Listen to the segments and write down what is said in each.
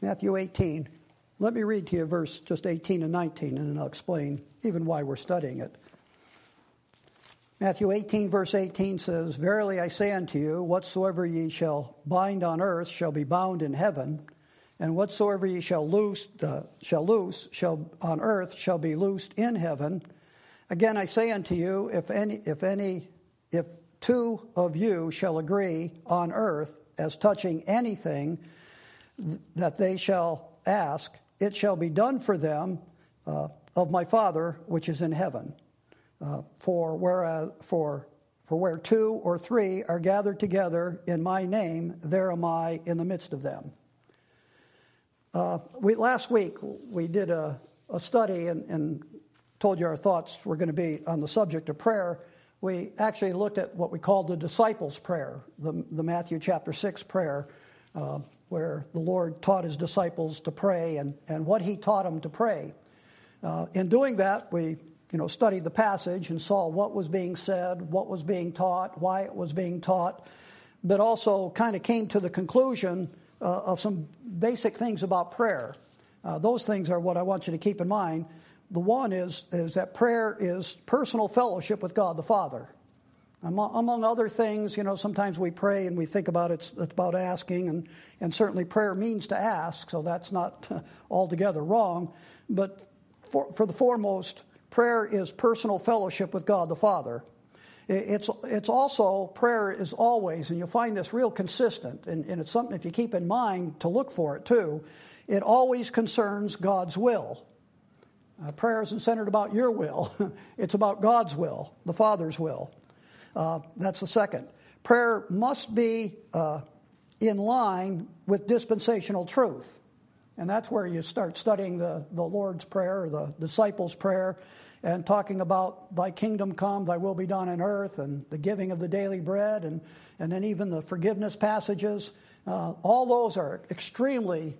Matthew 18. Let me read to you verse just 18 and 19, and then I'll explain even why we're studying it. Matthew 18, verse 18 says, "Verily I say unto you, whatsoever ye shall bind on earth shall be bound in heaven, and whatsoever ye shall loose on earth shall be loosed in heaven. Again I say unto you, if two of you shall agree on earth as touching anything that they shall ask, it shall be done for them of my Father which is in heaven. For where two or three are gathered together in my name, there am I in the midst of them." Last week we did a study and told you our thoughts were going to be on the subject of prayer. We actually looked at what we called the disciples' prayer, the Matthew chapter 6 prayer, where the Lord taught his disciples to pray and what he taught them to pray. In doing that, we studied the passage and saw what was being said, what was being taught, why it was being taught, but also kind of came to the conclusion of some basic things about prayer. Those things are what I want you to keep in mind. The one is that prayer is personal fellowship with God the Father. Among other things, sometimes we pray and we think about it's about asking, and certainly prayer means to ask, so that's not altogether wrong. But for the foremost, prayer is personal fellowship with God the Father. It's also, prayer is always, and you'll find this real consistent, and it's something if you keep in mind to look for it too, it always concerns God's will. Prayer isn't centered about your will. It's about God's will, the Father's will. That's the second. Prayer must be in line with dispensational truth. And that's where you start studying the Lord's Prayer, or the disciples' prayer, and talking about thy kingdom come, thy will be done on earth, and the giving of the daily bread, and then even the forgiveness passages. All those are extremely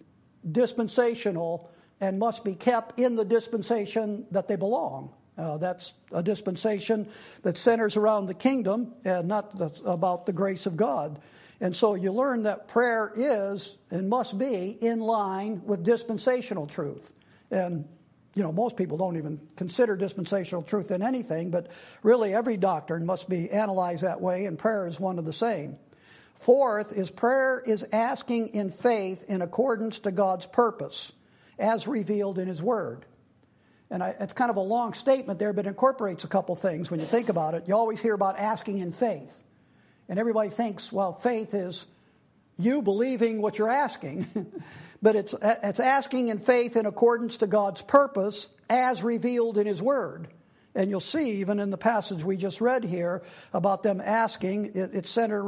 dispensational and must be kept in the dispensation that they belong. That's a dispensation that centers around the kingdom and not about the grace of God. And so you learn that prayer is and must be in line with dispensational truth. And, most people don't even consider dispensational truth in anything, but really every doctrine must be analyzed that way, and prayer is one of the same. Fourth is prayer is asking in faith in accordance to God's purpose, as revealed in His Word. And it's kind of a long statement there, but it incorporates a couple things when you think about it. You always hear about asking in faith. And everybody thinks, well, faith is you believing what you're asking. But it's asking in faith in accordance to God's purpose as revealed in His Word. And you'll see, even in the passage we just read here, about them asking, it's centered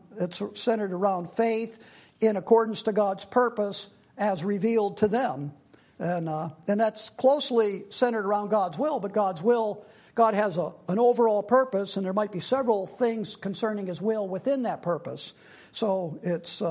around faith in accordance to God's purpose as revealed to them. And that's closely centered around God's will, but God's will, God has an overall purpose, and there might be several things concerning His will within that purpose. So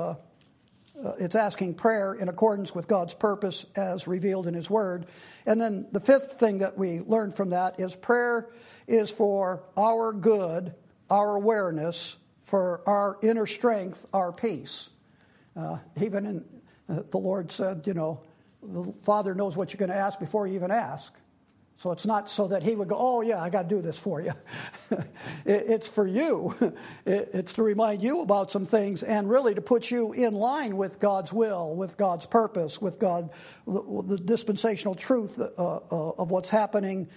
it's asking prayer in accordance with God's purpose as revealed in His Word. And then the fifth thing that we learned from that is prayer is for our good, our awareness, for our inner strength, our peace. Even in the Lord said, the Father knows what you're going to ask before you even ask. So it's not so that He would go, oh, yeah, I got to do this for you. It's for you. It's to remind you about some things and really to put you in line with God's will, with God's purpose, with the dispensational truth of what's happening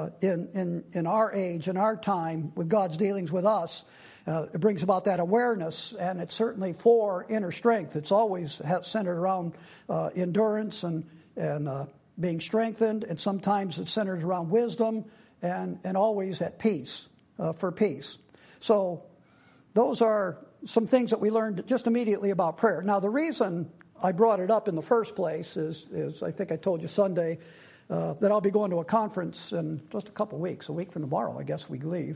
in our age, in our time, with God's dealings with us. It brings about that awareness, and it's certainly for inner strength. It's always centered around endurance and being strengthened, and sometimes it's centered around wisdom and always at peace, for peace. So those are some things that we learned just immediately about prayer. Now, the reason I brought it up in the first place is I think I told you Sunday that I'll be going to a conference in just a couple weeks, a week from tomorrow, I guess we leave.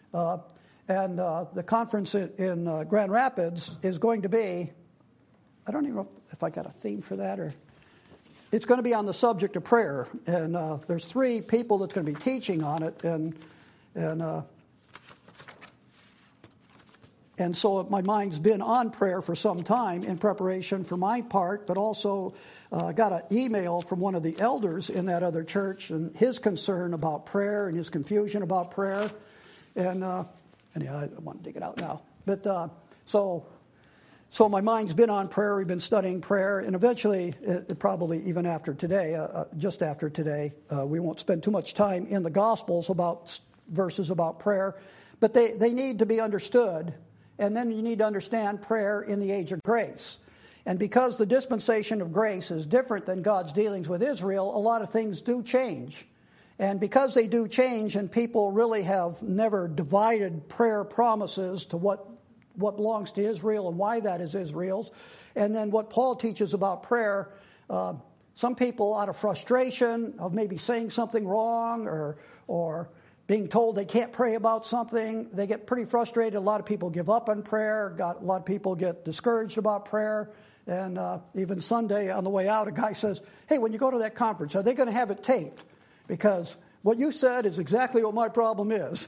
And the conference in Grand Rapids is going to be, I don't even know if I got a theme for that, or it's going to be on the subject of prayer. And there's 3 people that's going to be teaching on it. And And so my mind's been on prayer for some time in preparation for my part, but also got an email from one of the elders in that other church and his concern about prayer and his confusion about prayer. And anyhow, I don't want to dig it out now. But so my mind's been on prayer. We've been studying prayer. And eventually, probably even after today, just after today, we won't spend too much time in the Gospels about verses about prayer. But they need to be understood. And then you need to understand prayer in the age of grace. And because the dispensation of grace is different than God's dealings with Israel, a lot of things do change. And because they do change, and people really have never divided prayer promises to what belongs to Israel and why that is Israel's, and then what Paul teaches about prayer, some people out of frustration of maybe saying something wrong or being told they can't pray about something, they get pretty frustrated. A lot of people give up on prayer. A lot of people get discouraged about prayer. And even Sunday on the way out, a guy says, "Hey, when you go to that conference, are they going to have it taped? Because what you said is exactly what my problem is."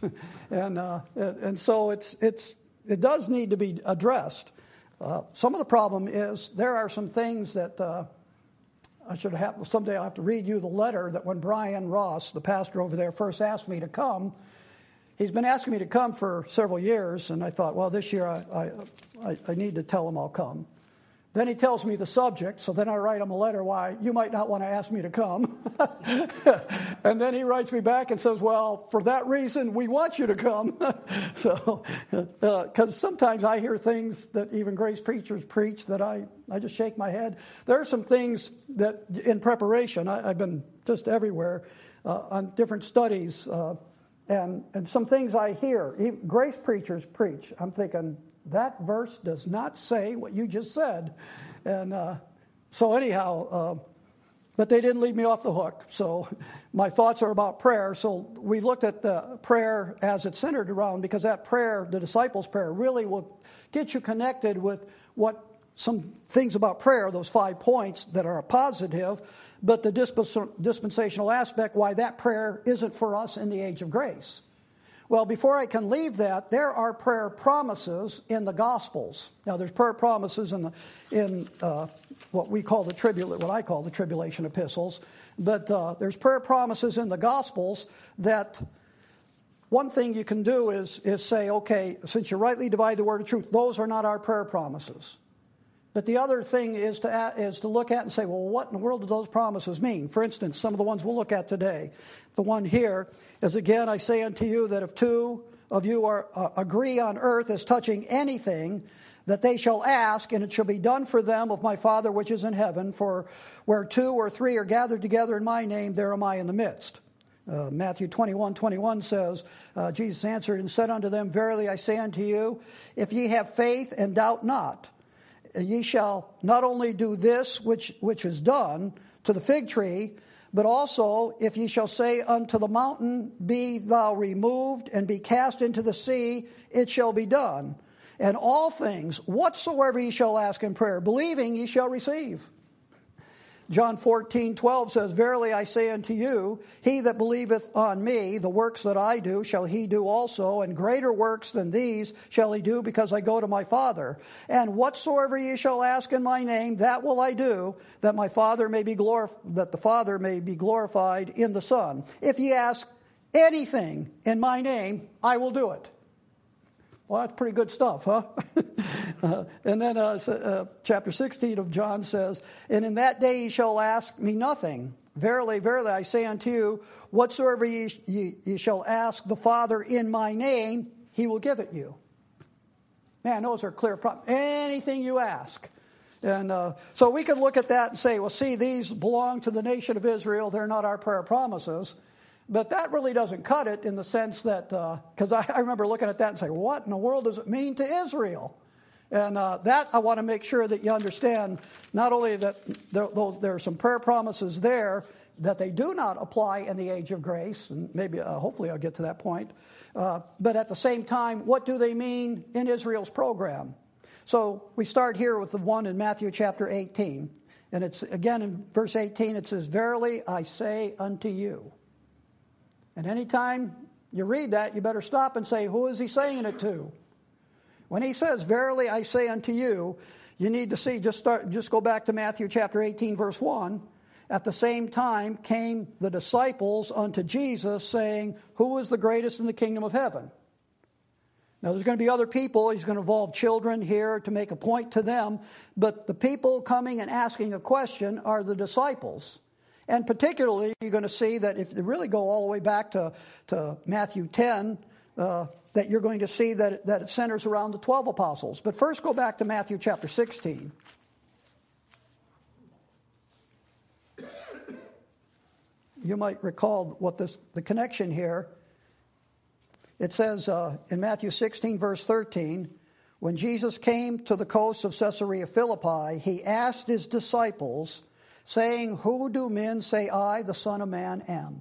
and so it does need to be addressed. Some of the problem is there are some things that someday I'll have to read you the letter that when Brian Ross, the pastor over there, first asked me to come. He's been asking me to come for several years, and I thought, well, this year I need to tell him I'll come. Then he tells me the subject, so then I write him a letter why you might not want to ask me to come. And then he writes me back and says, well, for that reason, we want you to come. So, because sometimes I hear things that even grace preachers preach that I just shake my head. There are some things that in preparation, I've been just everywhere on different studies, and some things I hear, grace preachers preach. I'm thinking, that verse does not say what you just said. And so anyhow, but they didn't leave me off the hook. So my thoughts are about prayer. So we looked at the prayer as it's centered around, because that prayer, the disciples' prayer, really will get you connected with what some things about prayer, those 5 points that are positive, but the dispensational aspect, why that prayer isn't for us in the age of grace. Well, before I can leave that, there are prayer promises in the Gospels. Now, there's prayer promises in what I call the tribulation epistles, but there's prayer promises in the Gospels that one thing you can do is say, okay, since you rightly divide the word of truth, those are not our prayer promises. But the other thing is to look at and say, well, what in the world do those promises mean? For instance, some of the ones we'll look at today. The one here is, again, I say unto you that if two of you agree on earth as touching anything, that they shall ask, and it shall be done for them of my Father which is in heaven. For where 2 or 3 are gathered together in my name, there am I in the midst. Matthew 21:21 says, Jesus answered and said unto them, verily I say unto you, if ye have faith and doubt not, ye shall not only do this which is done to the fig tree, but also if ye shall say unto the mountain, be thou removed and be cast into the sea, it shall be done. And all things, whatsoever ye shall ask in prayer, believing ye shall receive. John 14:12 says, verily I say unto you, he that believeth on me, the works that I do shall he do also, and greater works than these shall he do, because I go to my Father. And whatsoever ye shall ask in my name, that will I do, that the Father may be glorified in the Son. If ye ask anything in my name, I will do it. Well, that's pretty good stuff, huh? And then chapter 16 of John says, and in that day ye shall ask me nothing. Verily, verily, I say unto you, whatsoever ye shall ask the Father in my name, he will give it you. Man, those are clear promises. Anything you ask. And so we can look at that and say, well, see, these belong to the nation of Israel. They're not our prayer promises. But that really doesn't cut it in the sense that, because I remember looking at that and saying, what in the world does it mean to Israel? And that I want to make sure that you understand, not only that there are some prayer promises there that they do not apply in the age of grace, and maybe, hopefully I'll get to that point, but at the same time, what do they mean in Israel's program? So we start here with the one in Matthew chapter 18. And it's, again, in verse 18, it says, verily I say unto you. And anytime you read that, you better stop and say, who is he saying it to? When he says, verily I say unto you, you need to see, just go back to Matthew chapter 18, verse 1. At the same time came the disciples unto Jesus, saying, who is the greatest in the kingdom of heaven? Now, there's going to be other people. He's going to involve children here to make a point to them. But the people coming and asking a question are the disciples. And particularly, you're going to see that if you really go all the way back to Matthew 10, that you're going to see that it centers around the 12 apostles. But first, go back to Matthew chapter 16. You might recall the connection here. It says in Matthew 16, verse 13, when Jesus came to the coast of Caesarea Philippi, he asked his disciples, saying, who do men say I, the Son of Man, am?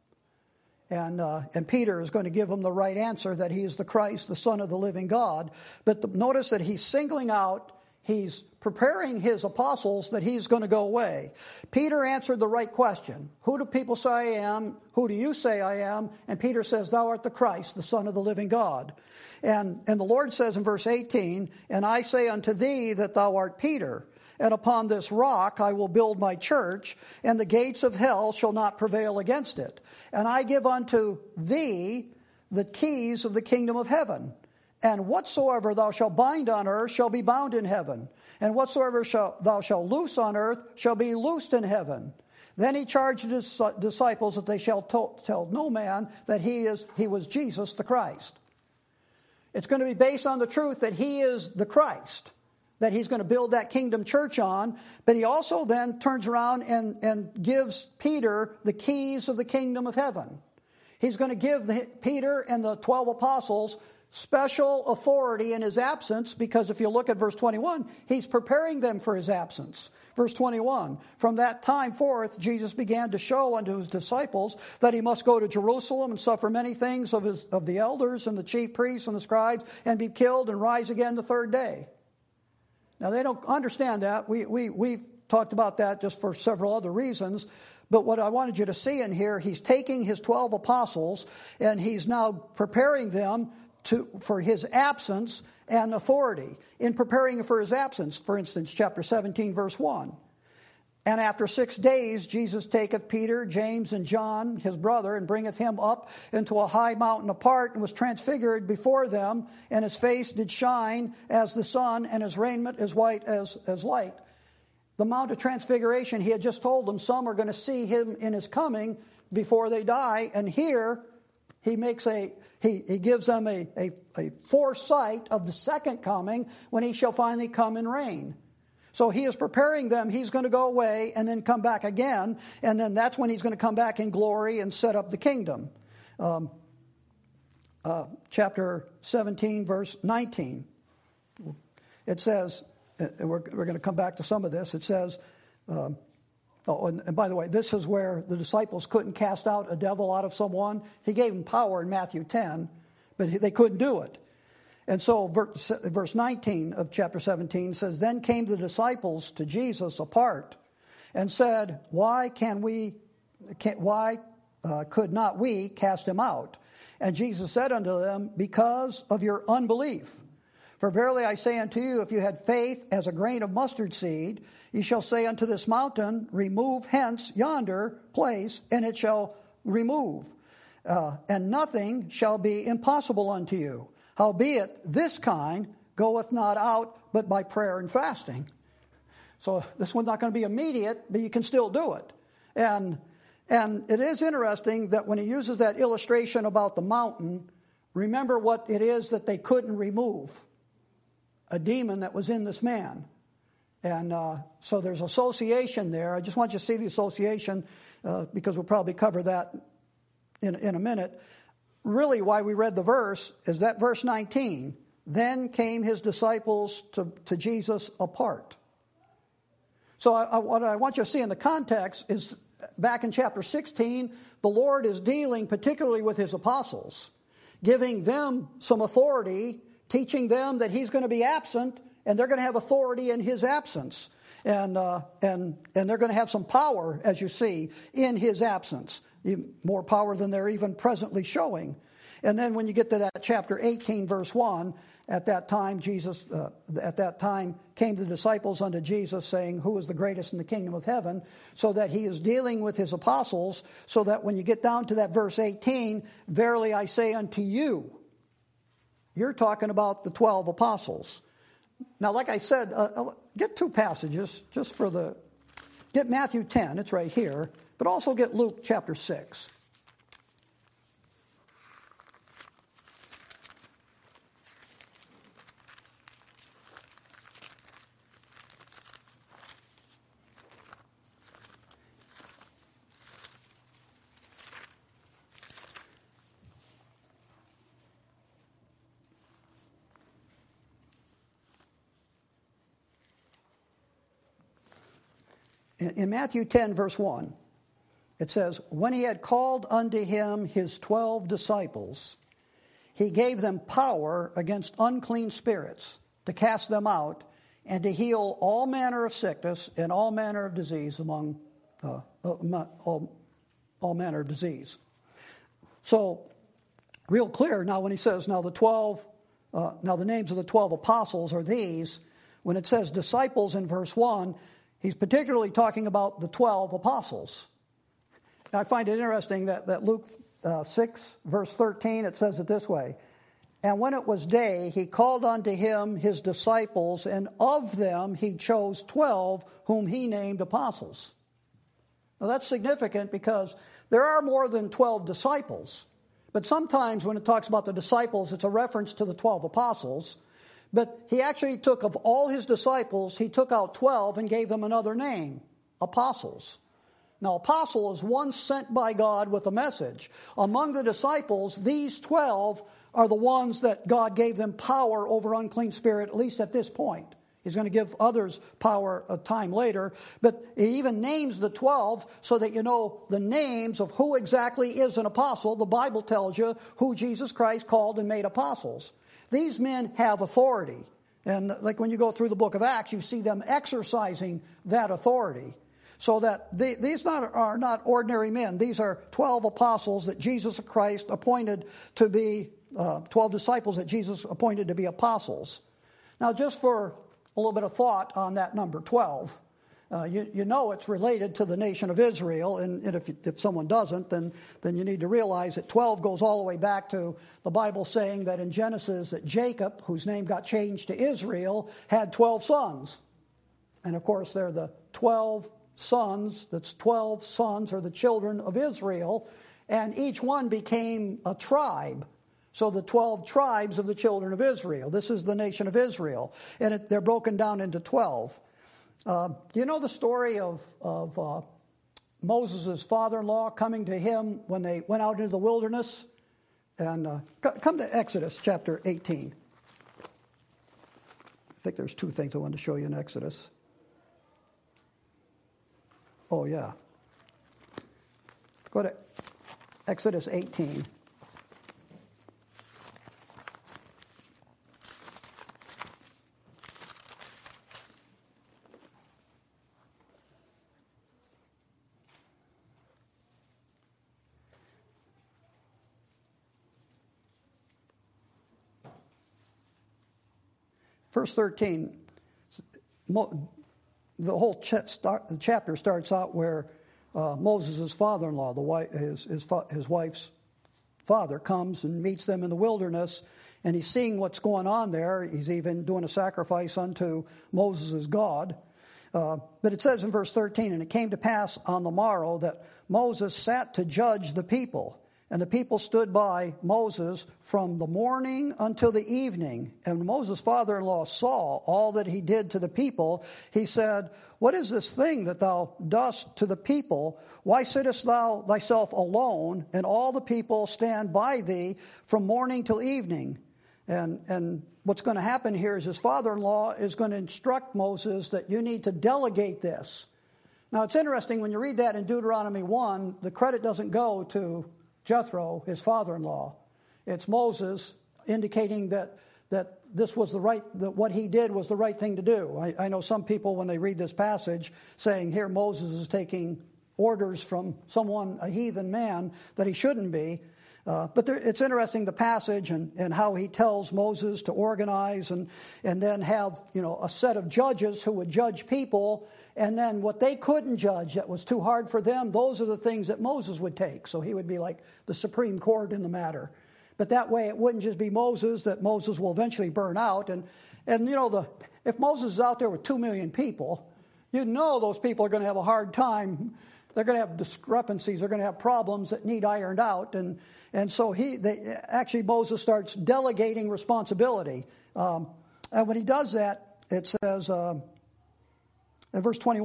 And Peter is going to give him the right answer, that he is the Christ, the Son of the living God. But notice that he's singling out, he's preparing his apostles that he's going to go away. Peter answered the right question. Who do people say I am? Who do you say I am? And Peter says, thou art the Christ, the Son of the living God. And the Lord says in verse 18, and I say unto thee that thou art Peter, and upon this rock I will build my church, and the gates of hell shall not prevail against it. And I give unto thee the keys of the kingdom of heaven. And whatsoever thou shalt bind on earth shall be bound in heaven. And whatsoever thou shalt loose on earth shall be loosed in heaven. Then he charged his disciples that they shall tell no man that he was Jesus the Christ. It's going to be based on the truth that he is the Christ, that he's going to build that kingdom church on. But he also then turns around and gives Peter the keys of the kingdom of heaven. He's going to give Peter and the 12 apostles special authority in his absence, because if you look at verse 21, he's preparing them for his absence. Verse 21, from that time forth, Jesus began to show unto his disciples that he must go to Jerusalem and suffer many things of the elders and the chief priests and the scribes, and be killed and rise again the third day. Now, they don't understand that. We've talked about that just for several other reasons. But what I wanted you to see in here, he's taking his 12 apostles and he's now preparing them for his absence and authority. In preparing for his absence, for instance, chapter 17, verse 1. And after 6 days, Jesus taketh Peter, James, and John, his brother, and bringeth him up into a high mountain apart, and was transfigured before them, and his face did shine as the sun, and his raiment as white as light. The Mount of Transfiguration, he had just told them some are going to see him in his coming before they die, and here he makes he gives them a foresight of the second coming, when he shall finally come and reign. So he is preparing them. He's going to go away and then come back again. And then that's when he's going to come back in glory and set up the kingdom. Chapter 17, verse 19. It says, we're going to come back to some of this. It says, and by the way, this is where the disciples couldn't cast out a devil out of someone. He gave them power in Matthew 10, but they couldn't do it. And so verse 19 of chapter 17 says, then came the disciples to Jesus apart and said, why could not we cast him out? And Jesus said unto them, because of your unbelief. For verily I say unto you, if you had faith as a grain of mustard seed, ye shall say unto this mountain, remove hence yonder place, and it shall remove. And nothing shall be impossible unto you. Howbeit, this kind goeth not out but by prayer and fasting. So this one's not going to be immediate, but you can still do it. And it is interesting that when he uses that illustration about the mountain, remember what it is that they couldn't remove. A demon that was in this man. And so there's association there. I just want you to see the association because we'll probably cover that in a minute. Really, why we read the verse is that verse 19. Then came his disciples to Jesus apart. So what I want you to see in the context is back in chapter 16, the Lord is dealing particularly with his apostles, giving them some authority, teaching them that he's going to be absent, and they're going to have authority in his absence. And they're going to have some power, as you see, in his absence. More power than they're even presently showing. And then when you get to that chapter 18, verse 1, At that time, came the disciples unto Jesus, saying, who is the greatest in the kingdom of heaven? So that he is dealing with his apostles, so that when you get down to that verse 18, verily I say unto you, you're talking about the 12 apostles. Now, like I said, get two passages just for get Matthew 10, it's right here, but also get Luke chapter 6. In Matthew 10, verse 1, it says, when he had called unto him his 12 disciples, he gave them power against unclean spirits to cast them out and to heal all manner of sickness and all manner of disease among all manner of disease. So, real clear now when he says, now the names of the 12 apostles are these. When it says disciples in verse 1, he's particularly talking about the 12 apostles. I find it interesting that Luke 6, verse 13, it says it this way. And when it was day, he called unto him his disciples, and of them he chose 12, whom he named apostles. Now that's significant because there are more than 12 disciples. But sometimes when it talks about the disciples, it's a reference to the 12 apostles. But he actually took, of all his disciples, he took out 12 and gave them another name, apostles. Now, apostle is one sent by God with a message. Among the disciples, these 12 are the ones that God gave them power over unclean spirit, at least at this point. He's going to give others power a time later. But he even names the 12 so that you know the names of who exactly is an apostle. The Bible tells you who Jesus Christ called and made apostles. These men have authority. And like when you go through the book of Acts, you see them exercising that authority. So that these are not ordinary men. These are 12 apostles that Jesus Christ appointed to be, 12 disciples that Jesus appointed to be apostles. Now, just for a little bit of thought on that number 12, you know it's related to the nation of Israel, and if someone doesn't, then you need to realize that 12 goes all the way back to the Bible saying that in Genesis that Jacob, whose name got changed to Israel, had 12 sons. And of course they're the 12 sons, that's 12 sons are the children of Israel, and each one became a tribe. So the 12 tribes of the children of Israel. This is the nation of Israel, and they're broken down into 12. Do you know the story of Moses' father-in-law coming to him when they went out into the wilderness? And come to Exodus chapter 18. I think there's two things I wanted to show you in Exodus. Oh, yeah. Go to Exodus 18. Verse 13, the whole chapter starts out where Moses' father-in-law, his wife's father, comes and meets them in the wilderness, and he's seeing what's going on there. He's even doing a sacrifice unto Moses' God. But it says in verse 13, and it came to pass on the morrow that Moses sat to judge the people. And the people stood by Moses from the morning until the evening. And when Moses' father-in-law saw all that he did to the people, he said, what is this thing that thou dost to the people? Why sittest thou thyself alone, and all the people stand by thee from morning till evening? And what's going to happen here is his father-in-law is going to instruct Moses that you need to delegate this. Now, it's interesting, when you read that in Deuteronomy 1, the credit doesn't go to Jethro, his father-in-law. It's Moses indicating that this was that what he did was the right thing to do. I know some people, when they read this passage, saying here Moses is taking orders from someone, a heathen man, that he shouldn't be. It's interesting, the passage and how he tells Moses to organize and then have, a set of judges who would judge people. And then what they couldn't judge, that was too hard for them, those are the things that Moses would take. So he would be like the Supreme Court in the matter. But that way it wouldn't just be Moses, that Moses will eventually burn out. And if Moses is out there with 2 million people, those people are going to have a hard time. They're going to have discrepancies. They're going to have problems that need ironed out. And so Moses starts delegating responsibility. And when he does that, it says in verse 20,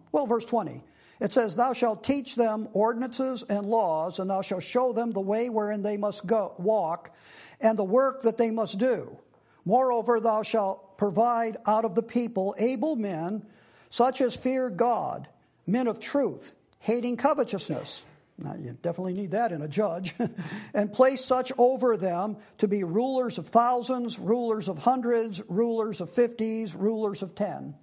it says, "Thou shalt teach them ordinances and laws, and thou shalt show them the way wherein they must walk, and the work that they must do. Moreover, thou shalt provide out of the people able men, such as fear God, men of truth, hating covetousness." Now, you definitely need that in a judge. "And place such over them to be rulers of thousands, rulers of hundreds, rulers of 50s, rulers of 10.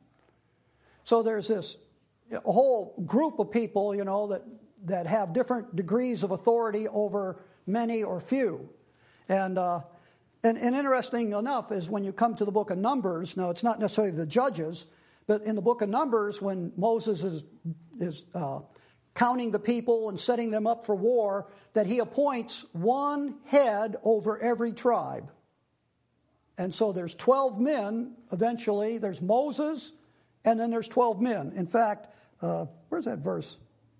So there's a whole group of people, that have different degrees of authority over many or few. And interesting enough is when you come to the book of Numbers, now it's not necessarily the judges, but in the book of Numbers, when Moses is counting the people and setting them up for war, that he appoints one head over every tribe. And so there's 12 men eventually. There's Moses, and then there's 12 men. In fact, where's that verse?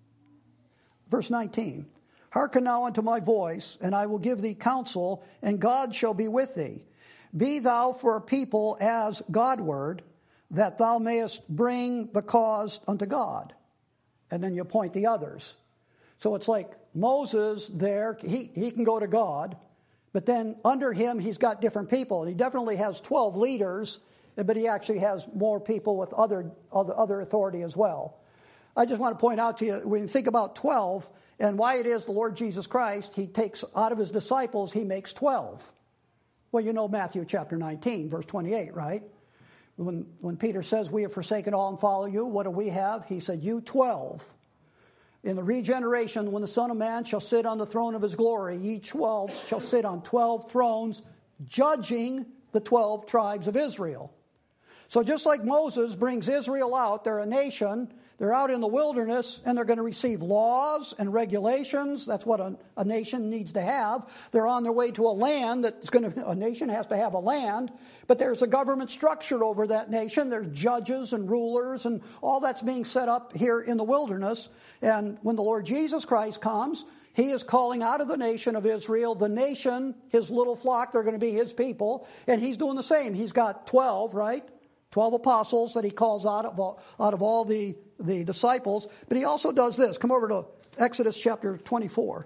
Verse 19. "Hearken now unto my voice, and I will give thee counsel, and God shall be with thee. Be thou for a people as Godward, that thou mayest bring the cause unto God." And then you appoint the others. So it's like Moses there, he can go to God, but then under him he's got different people. And he definitely has 12 leaders, but he actually has more people with other authority as well. I just want to point out to you, when you think about 12 and why it is the Lord Jesus Christ, he takes out of his disciples, he makes 12. Well, Matthew chapter 19, verse 28, right? When Peter says, "We have forsaken all and follow you," what do we have? He said, "You 12. In the regeneration, when the Son of Man shall sit on the throne of his glory, ye 12 shall sit on 12 thrones, judging the 12 tribes of Israel." So just like Moses brings Israel out, they're a nation, they're out in the wilderness, and they're going to receive laws and regulations. That's what a nation needs to have. They're on their way to a land a nation has to have a land, but there's a government structure over that nation. There's judges and rulers, and all that's being set up here in the wilderness. And when the Lord Jesus Christ comes, he is calling out of the nation of Israel, the nation, his little flock, they're going to be his people, and he's doing the same. He's got 12, right? 12 apostles that he calls out of all the disciples. But he also does this. Come over to Exodus chapter 24.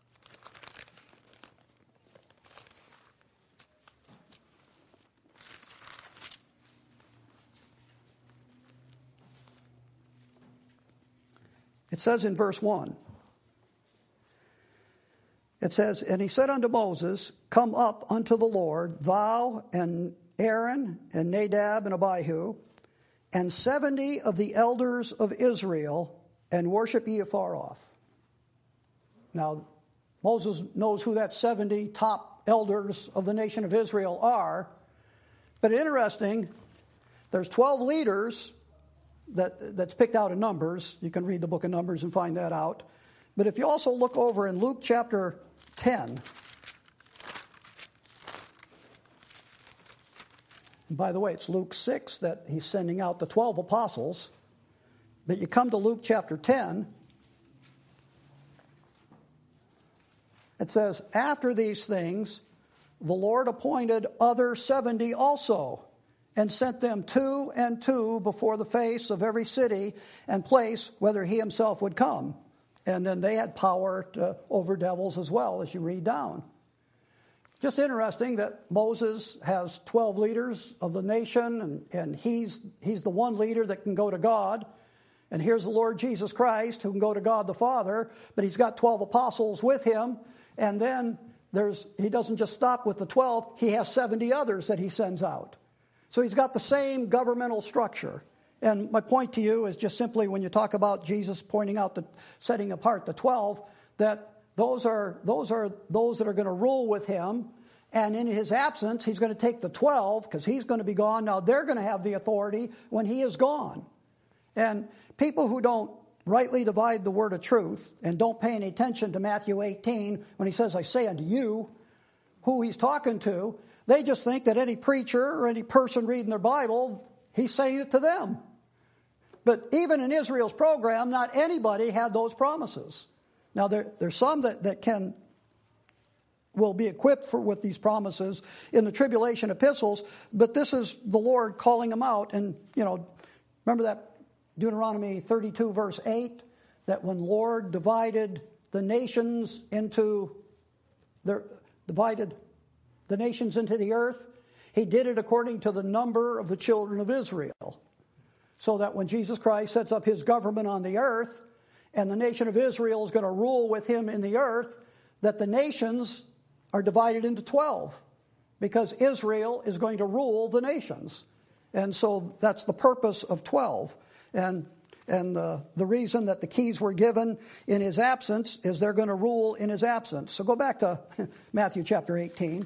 It says in verse 1, it says, "And he said unto Moses, Come up unto the Lord, thou and Aaron and Nadab and Abihu, and 70 of the elders of Israel, and worship ye afar off." Now, Moses knows who that 70 top elders of the nation of Israel are. But interesting, there's 12 leaders that's picked out in Numbers. You can read the book of Numbers and find that out. But if you also look over in Luke chapter 10, and by the way, it's Luke 6 that he's sending out the 12 apostles. But you come to Luke chapter 10, it says, "After these things, the Lord appointed other 70 also, and sent them 2 and 2 before the face of every city and place whither he himself would come." And then they had power over devils as well, as you read down. Just interesting that Moses has 12 leaders of the nation, and he's the one leader that can go to God. And here's the Lord Jesus Christ who can go to God the Father, but he's got 12 apostles with him. And then he doesn't just stop with the 12, he has 70 others that he sends out. So he's got the same governmental structure. And my point to you is just simply when you talk about Jesus pointing out setting apart the 12, that those are those that are going to rule with him. And in his absence, he's going to take the 12 because he's going to be gone. Now they're going to have the authority when he is gone. And people who don't rightly divide the word of truth and don't pay any attention to Matthew 18 when he says, I say unto you, who he's talking to, they just think that any preacher or any person reading their Bible, he's saying it to them. But even in Israel's program, not anybody had those promises. Now there's some that will be equipped with these promises in the tribulation epistles, but this is the Lord calling them out. And, remember that Deuteronomy 32 verse 8, that when Lord divided the nations into the earth, he did it according to the number of the children of Israel. So that when Jesus Christ sets up his government on the earth, and the nation of Israel is going to rule with him in the earth, that the nations are divided into 12, because Israel is going to rule the nations. And so that's the purpose of 12. And the reason that the keys were given in his absence is they're going to rule in his absence. So go back to Matthew chapter 18.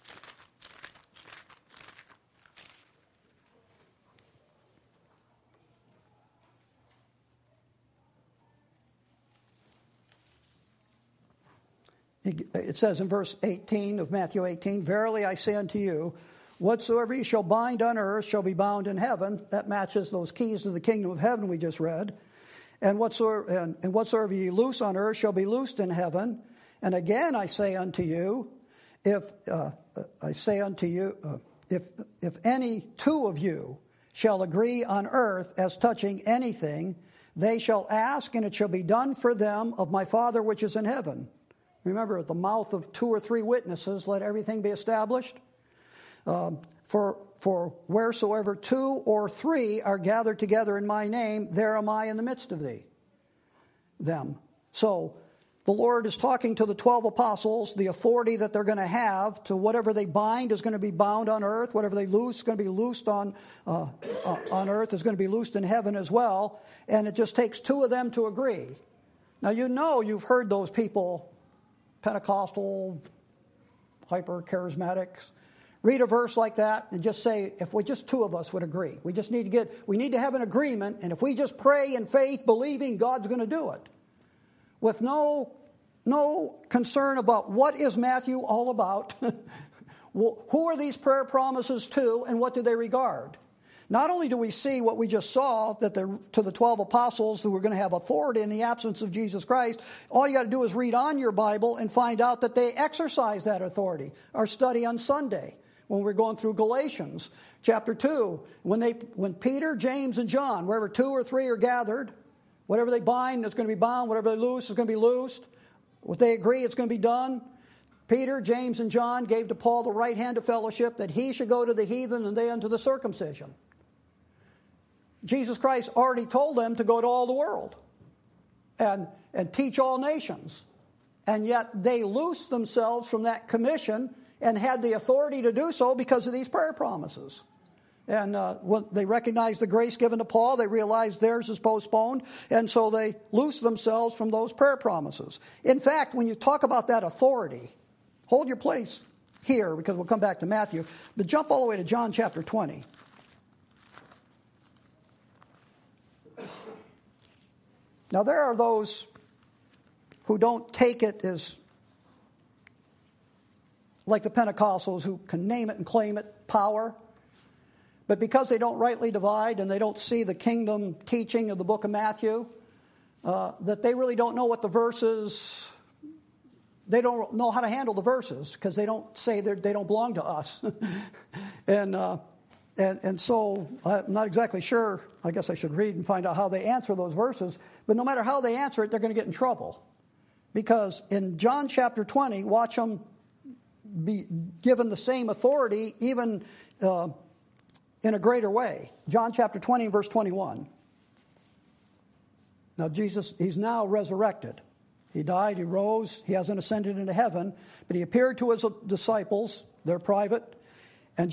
It says in verse 18 of Matthew 18, Verily I say unto you, whatsoever you shall bind on earth shall be bound in heaven. That matches those keys to the kingdom of heaven we just read. And whatsoever you loose on earth shall be loosed in heaven. And again I say unto you, if any two of you shall agree on earth as touching anything, they shall ask, and it shall be done for them of my Father which is in heaven. Remember, at the mouth of 2 or 3 witnesses, let everything be established. For wheresoever 2 or 3 are gathered together in my name, there am I in the midst of them. So the Lord is talking to the 12 apostles, the authority that they're going to have to whatever they bind is going to be bound on earth, whatever they loose is going to be loosed on earth is going to be loosed in heaven as well. And it just takes 2 of them to agree. Now you've heard those people, Pentecostal, hyper-charismatics, read a verse like that and just say, if we just 2 of us would agree. We need to have an agreement, and if we just pray in faith, believing, God's going to do it. With no concern about what is Matthew all about, who are these prayer promises to, and what do they regard? Not only do we see what we just saw, that to the 12 apostles who were going to have authority in the absence of Jesus Christ, all you got to do is read on your Bible and find out that they exercise that authority. Our study on Sunday, when we're going through Galatians chapter 2, when Peter, James, and John, wherever 2 or 3 are gathered, whatever they bind is going to be bound, whatever they loose is going to be loosed. What they agree, it's going to be done. Peter, James, and John gave to Paul the right hand of fellowship, that he should go to the heathen and they unto the circumcision. Jesus Christ already told them to go to all the world and teach all nations. And yet they loosed themselves from that commission and had the authority to do so because of these prayer promises. And when they recognized the grace given to Paul, they realized theirs is postponed, and so they loosed themselves from those prayer promises. In fact, when you talk about that authority, hold your place here because we'll come back to Matthew, but jump all the way to John chapter 20. Now, there are those who don't take it as like the Pentecostals who can name it and claim it, power. But because they don't rightly divide and they don't see the kingdom teaching of the book of Matthew, that they really don't know what the verses, they don't know how to handle the verses because they don't say they don't belong to us. And so I'm not exactly sure. I guess I should read and find out how they answer those verses. But no matter how they answer it, they're going to get in trouble. Because in John chapter 20, watch them be given the same authority, even in a greater way. John chapter 20, verse 21. Now Jesus, he's now resurrected. He died, he rose, he hasn't ascended into heaven, but he appeared to his disciples. They're private. And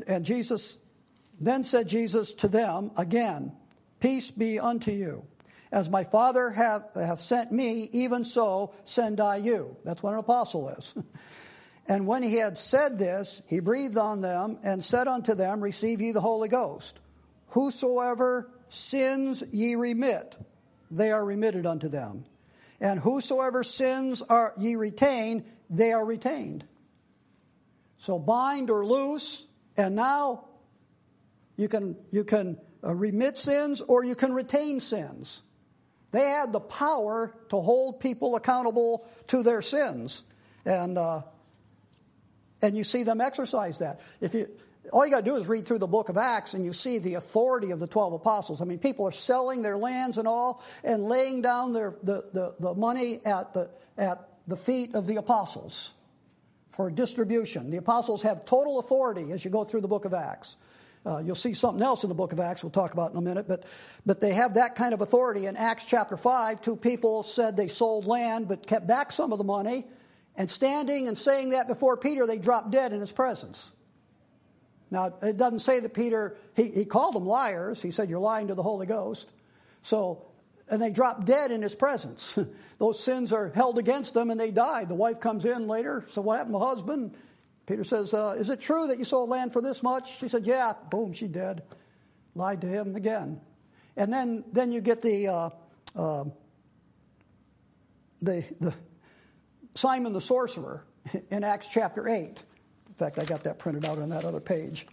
then said Jesus to them again, Peace be unto you. as my Father hath sent me, even so send I you. That's what an apostle is. And when he had said this, he breathed on them and said unto them, receive ye the Holy Ghost. Whosoever sins ye remit, they are remitted unto them. And whosoever sins ye retain, they are retained. So bind or loose, and now you can remit sins or you can retain sins. They had the power to hold people accountable to their sins, and you see them exercise that. All you got to do is read through the book of Acts, and you see the authority of the 12 apostles. I mean, people are selling their lands and all, and laying down the money at the feet of the apostles for distribution. The apostles have total authority as you go through the book of Acts. You'll see something else in the book of Acts we'll talk about in a minute, but they have that kind of authority. In Acts chapter 5, 2 people said they sold land but kept back some of the money, and standing and saying that before Peter, they dropped dead in his presence. Now, it doesn't say that Peter, he called them liars. He said, you're lying to the Holy Ghost. And they dropped dead in his presence. Those sins are held against them, and they died. The wife comes in later. So what happened to my husband? Peter says, is it true that you sold land for this much? She said, yeah. Boom, she dead. Lied to him again. And then you get the Simon the sorcerer in Acts chapter 8. In fact, I got that printed out on that other page.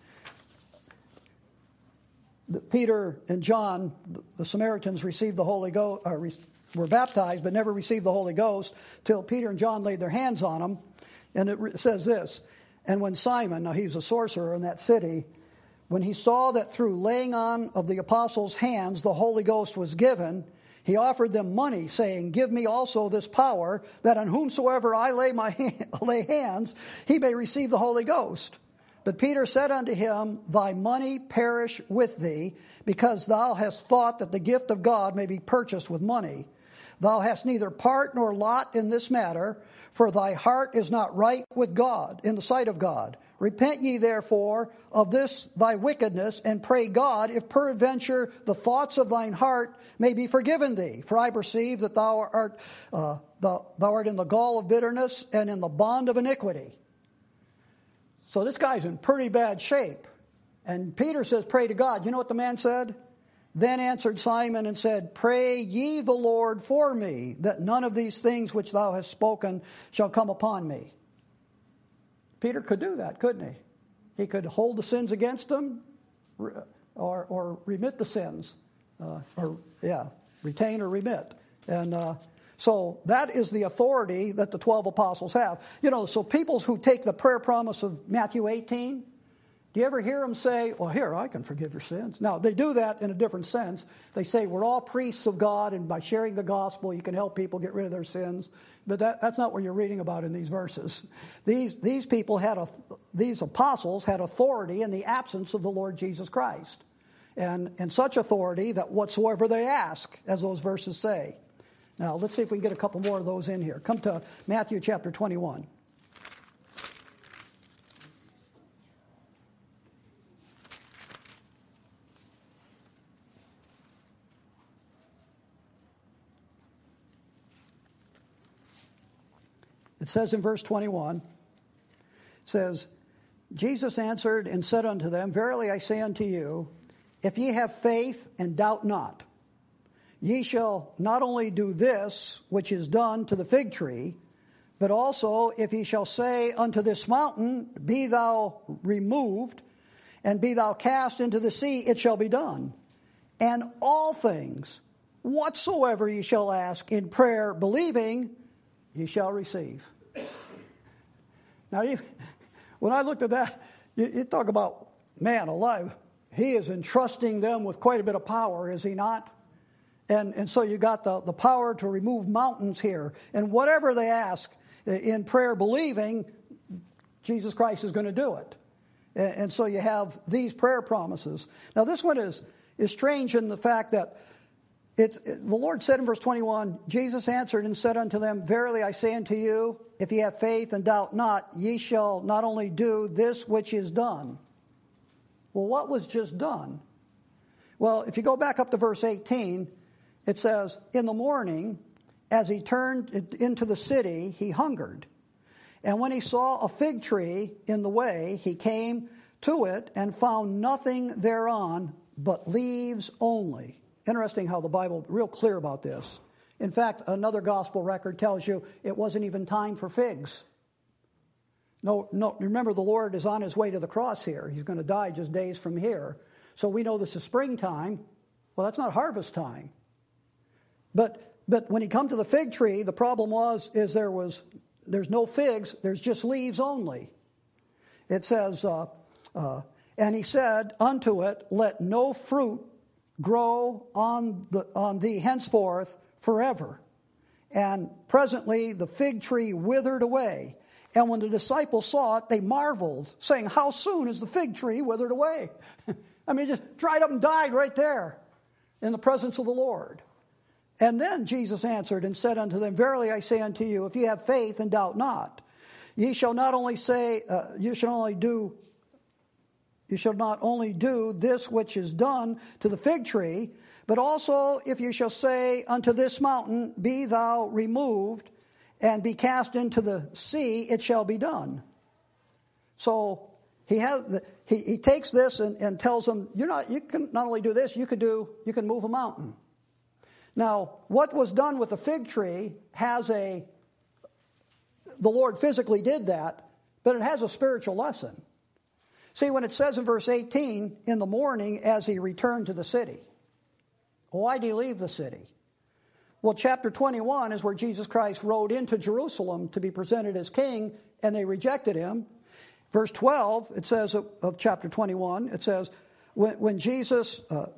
Peter and John, the Samaritans, received the Holy Ghost, were baptized, but never received the Holy Ghost till Peter and John laid their hands on them. And it says this, and when Simon, now he's a sorcerer in that city, when he saw that through laying on of the apostles' hands the Holy Ghost was given, he offered them money, saying, give me also this power, that on whomsoever I lay hands, he may receive the Holy Ghost. But Peter said unto him, thy money perish with thee, because thou hast thought that the gift of God may be purchased with money. Thou hast neither part nor lot in this matter, for thy heart is not right with God, in the sight of God. Repent ye therefore of this thy wickedness, and pray God, if peradventure the thoughts of thine heart may be forgiven thee. For I perceive that thou art in the gall of bitterness and in the bond of iniquity. So this guy's in pretty bad shape. And Peter says, pray to God. You know what the man said? Then answered Simon and said, pray ye the Lord for me, that none of these things which thou hast spoken shall come upon me. Peter could do that, couldn't he? He could hold the sins against him or remit the sins. Retain or remit. And so that is the authority that the 12 apostles have. So people who take the prayer promise of Matthew 18, do you ever hear them say, well, here, I can forgive your sins? Now, they do that in a different sense. They say we're all priests of God, and by sharing the gospel, you can help people get rid of their sins. But that's not what you're reading about in these verses. These apostles had authority in the absence of the Lord Jesus Christ. And such authority that whatsoever they ask, as those verses say. Now, let's see if we can get a couple more of those in here. Come to Matthew chapter 21. It says in verse 21, it says, Jesus answered and said unto them, verily I say unto you, if ye have faith and doubt not, ye shall not only do this which is done to the fig tree, but also if ye shall say unto this mountain, be thou removed, and be thou cast into the sea, it shall be done. And all things, whatsoever ye shall ask in prayer, believing, ye shall receive. Now, when I looked at that, you talk about, man alive, he is entrusting them with quite a bit of power, is he not? And so you got the power to remove mountains here. And whatever they ask in prayer, believing, Jesus Christ is going to do it. And so you have these prayer promises. Now, this one is strange in the fact that the Lord said in verse 21, Jesus answered and said unto them, verily I say unto you, if ye have faith and doubt not, ye shall not only do this which is done. Well, what was just done? Well, if you go back up to verse 18, it says, in the morning, as he turned into the city, he hungered. And when he saw a fig tree in the way, he came to it and found nothing thereon but leaves only. Interesting how the Bible is real clear about this. In fact, another gospel record tells you it wasn't even time for figs. No, remember the Lord is on his way to the cross here. He's going to die just days from here. So we know this is springtime. Well, that's not harvest time. But when he come to the fig tree, the problem is there's no figs, there's just leaves only. It says, and he said unto it, let no fruit grow on thee henceforth forever. And presently the fig tree withered away. And when the disciples saw it, they marveled, saying, how soon is the fig tree withered away? I mean, it just dried up and died right there in the presence of the Lord. And then Jesus answered and said unto them, verily I say unto you, if ye have faith and doubt not, ye shall not only do this which is done to the fig tree, but also if you shall say unto this mountain, be thou removed and be cast into the sea, it shall be done. So he takes this and tells them, you can not only do this, you can move a mountain. Now, what was done with the fig tree the Lord physically did that, but it has a spiritual lesson. See, when it says in verse 18, in the morning as he returned to the city. Why did he leave the city? Well, chapter 21 is where Jesus Christ rode into Jerusalem to be presented as king, and they rejected him. Verse 12, it says of chapter 21, it says, when Jesus,